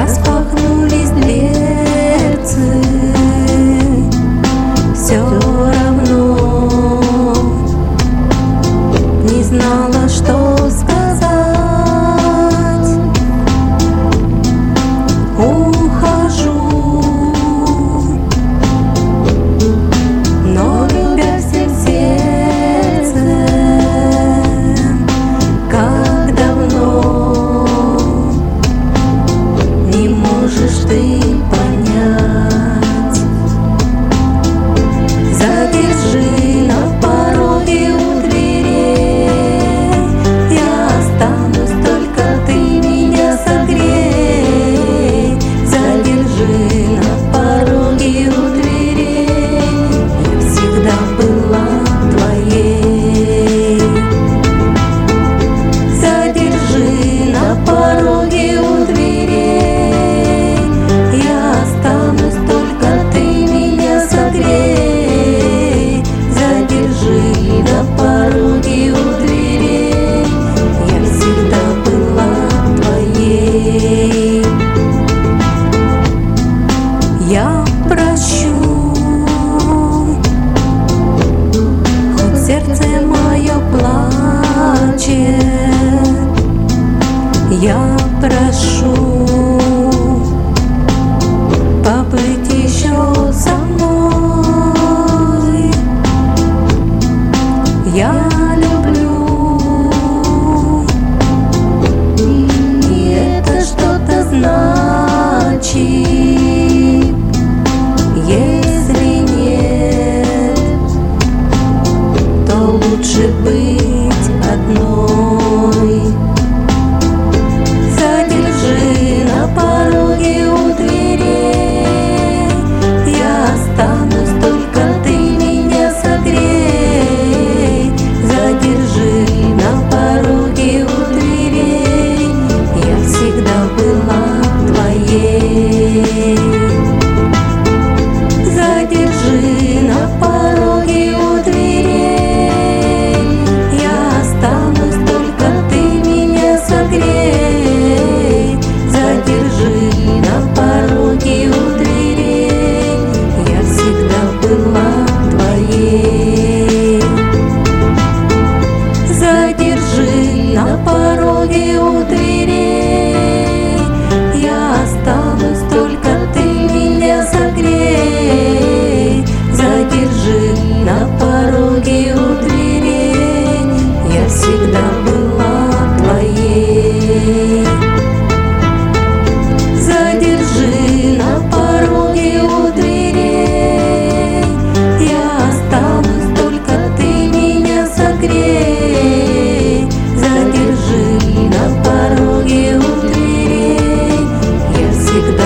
Распахнулись дверцы, все равно не знала, что сказать. Ухожу, но любя всем сердцем, как давно не можешь ты понять. Задержи на пороге у дверей, я останусь, только ты меня согрей. Задержи на пороге у дверей, я всегда была твоей. Задержи на пороге у дверей, я останусь, только ты меня согрей. Задержи на пороге у дверей, я всегда была твоей. Я прощу, хоть сердце мое плачет. Я прошу побыть еще со мной. Я люблю, и это что-то значит. Если нет, то лучше быть одной. Задержи на пороге у дверей, я останусь, только ты меня согрей. Задержи на пороге у дверей, я всегда была твоей. Задержи на пороге у дверей, я останусь, только ты меня согрей. Задержи на пороге у дверей, я всегда была твоей. Задержи на пороге у дверей, я останусь, только ты меня согрей. Задержи на пороге у дверей, я всегда была твоей. Задержи на пороге у дверей, я останусь, только ты меня согрей. Задержи на пороге у дверей, я всегда